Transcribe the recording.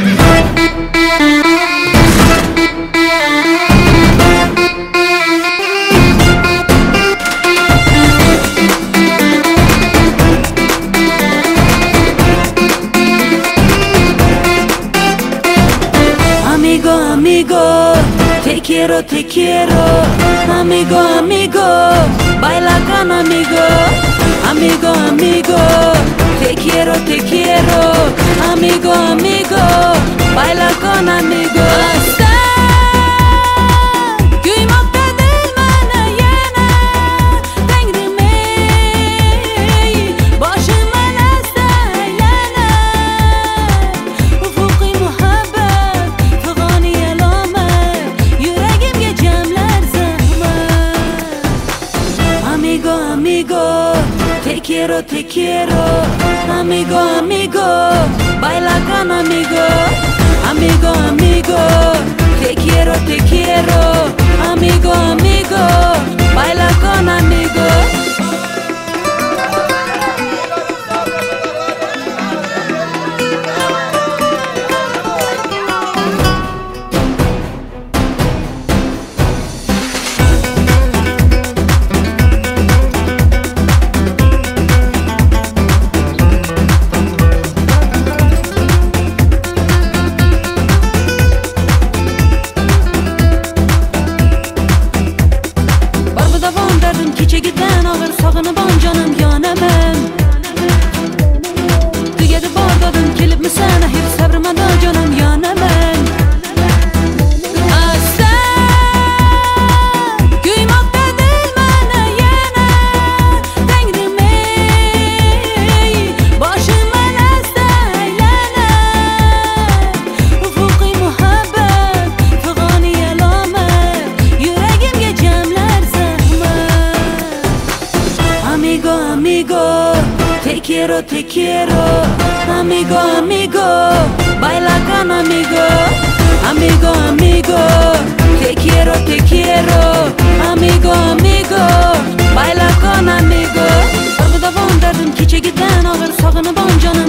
Amigo, te quiero, amigo, amigo, baila con amigo, amigo, amigo, te quiero, amigo, amigo, baila con amigo. Te quiero, amigo, amigo, baila con amigo, amigo, amigo, te quiero, amigo, amigo, baila con amigo. Kechigidan og'ir sog'inaman jonim yonaman. Tugadi bordadim kelibmisan hech sabrimada jonim yonaman. Asta kuymoqda dil mana yana Tangrim ey boshimdan asta aylanay ufuqiy muhabbat fig'oni alomat yuragimga jamlar Amigo, amigo, te quiero, amigo, amigo, baila con amigo, amigo, amigo, te quiero, amigo, amigo, baila con amigo. Arg'ida vondardim kechagidan og'ir sog'inaman jonim